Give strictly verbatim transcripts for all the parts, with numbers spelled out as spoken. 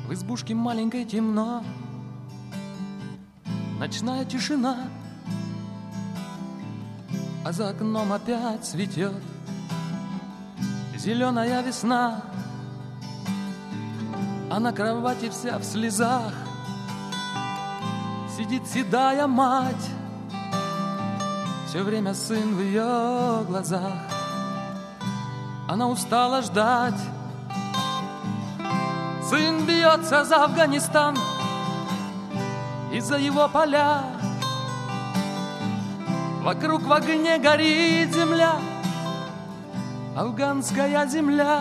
В избушке маленькой темно, ночная тишина, а за окном опять цветет зеленая весна. А на кровати вся в слезах сидит седая мать, все время сын в ее глазах. Она устала ждать. Сын бьется за Афганистан и за его поля. Вокруг в огне горит земля, афганская земля.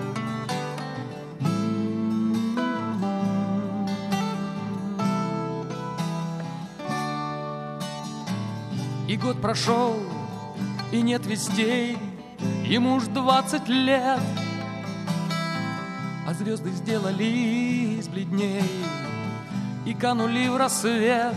И год прошел, и нет вестей, ему уж двадцать лет, а звезды сделались бледней и канули в рассвет.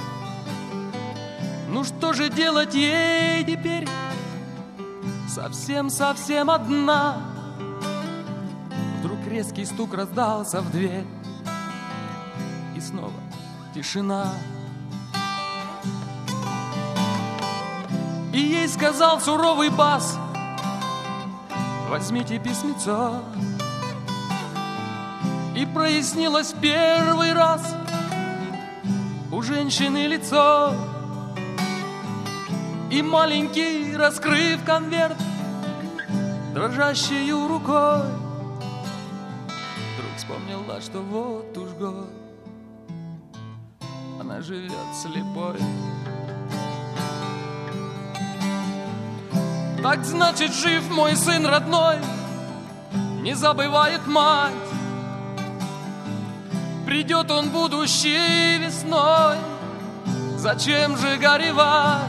Ну что же делать ей теперь? Совсем-совсем одна. Вдруг резкий стук раздался в дверь, и снова тишина. И ей сказал суровый бас: возьмите письмецо. И прояснилось в первый раз у женщины лицо. И маленький, раскрыв конверт, дрожащею рукой, вдруг вспомнила, что вот уж год она живет слепой. Так значит, жив мой сын родной, не забывает мать. Придет он будущей весной, зачем же горевать?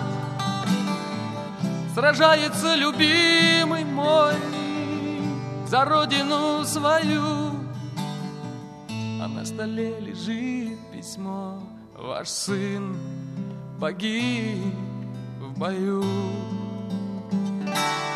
Сражается любимый мой за родину свою, а на столе лежит письмо: ваш сын погиб в бою.